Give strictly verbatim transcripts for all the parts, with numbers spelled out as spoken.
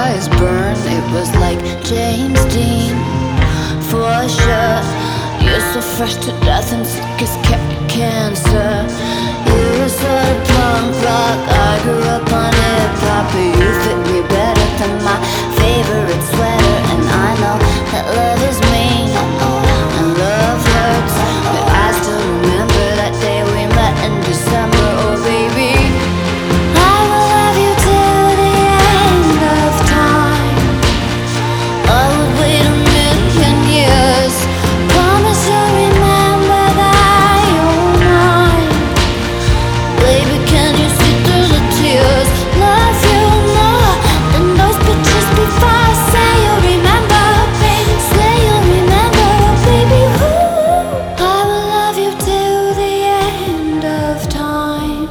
eyes burn. It was like James Dean, for sure. You're so fresh to death and sick as ca cancer. You're a sort of punk rock. I grew up on hip-hop, but you fit me better than my favorite sweater. And I know that love is mean and love hurts, but I still remember that day we met in December. Oh baby, I will love you till the end of time. I would wait a million years. Promise you'll remember that you're mine. Baby, can you see through the tears? Love you more than those pictures before. Say you'll remember, baby. Say you'll remember, baby. Ooh, I will love you till the end of time.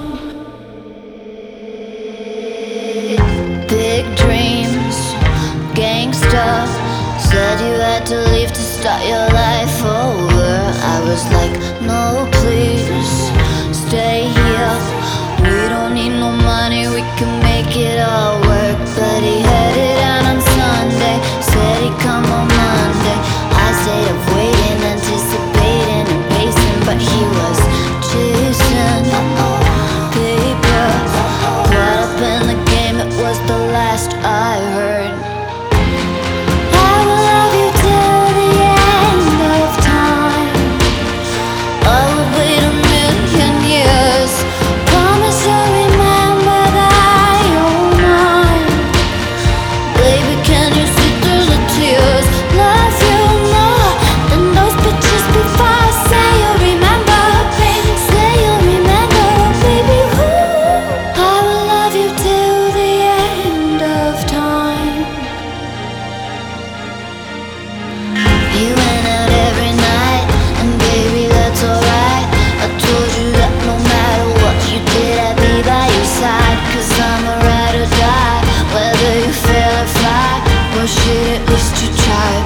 Big dreams, gangsta. Said you had to leave to start your life over. I was like, no please, stay here. We don't need no money, we can make it all work. But he headed out on Sunday, said he'd come on Monday. I stayed up waiting, anticipating and pacing, but he was chasing paper. Caught up in the game, it was the last I heard. I will love you till the end of time. I would wait a million years. Promise you'll remember that you're mine. Baby, can you see through the tears? Love you more than those pictures before. Say you'll remember, baby. Say you'll remember, baby. Ooh, I will love you till the end of time. You went out every night, and baby, that's alright. I told you that no matter what you did, I'd be by your side. Cause I'm a ride or die, whether you fail or fly. Well shit, at least you tried.